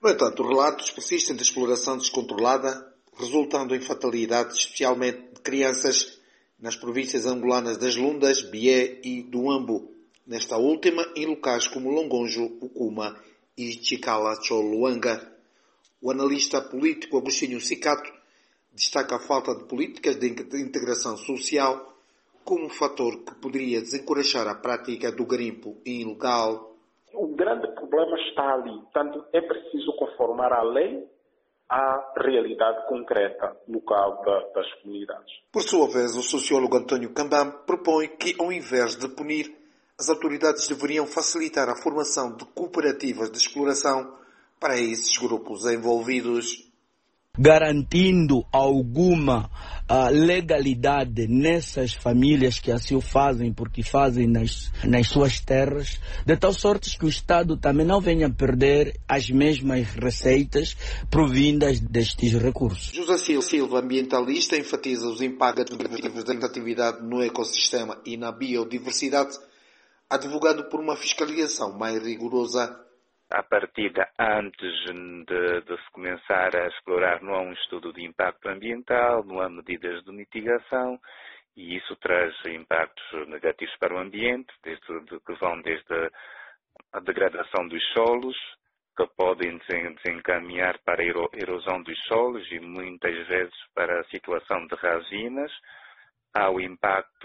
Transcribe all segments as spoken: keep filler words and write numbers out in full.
No entanto, relatos persistem de exploração descontrolada, resultando em fatalidades, especialmente de crianças, nas províncias angolanas das Lundas, Bié e do Ambo. Nesta última, em locais como Longonjo, Ukuma e Chicala-Choluanga. O analista político Agostinho Cicato destaca a falta de políticas de integração social como um fator que poderia desencorajar a prática do garimpo ilegal. O grande problema está ali. Portanto, é preciso conformar a lei à realidade concreta local da, das comunidades. Por sua vez, o sociólogo António Cambam propõe que, ao invés de punir, as autoridades deveriam facilitar a formação de cooperativas de exploração para esses grupos envolvidos, garantindo alguma uh, legalidade nessas famílias que assim o fazem, porque fazem nas, nas suas terras, de tal sorte que o Estado também não venha perder as mesmas receitas provindas destes recursos. José Silva, ambientalista, enfatiza os impactos negativos da atividade no ecossistema e na biodiversidade, advogando por uma fiscalização mais rigorosa. À partida, antes de, de se começar a explorar, não há um estudo de impacto ambiental, não há medidas de mitigação, e isso traz impactos negativos para o ambiente, desde, de, que vão desde a degradação dos solos, que podem desencaminhar para a erosão dos solos e muitas vezes para a situação de rasinas. Há o impacto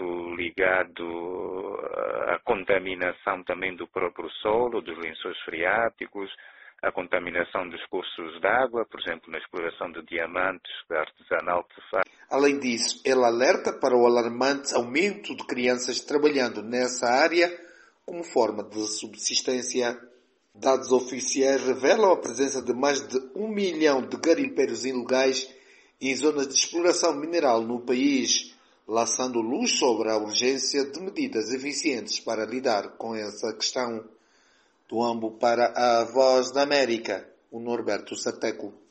ligado à contaminação também do próprio solo, dos lençóis freáticos, a contaminação dos cursos de água, por exemplo, na exploração de diamantes artesanal que se faz. Além disso, ele alerta para o alarmante aumento de crianças trabalhando nessa área como forma de subsistência. Dados oficiais revelam a presença de mais de um milhão de garimpeiros ilegais em zonas de exploração mineral no país, lançando luz sobre a urgência de medidas eficientes para lidar com essa questão. Do Ambo para a Voz da América, o Norberto Sateco.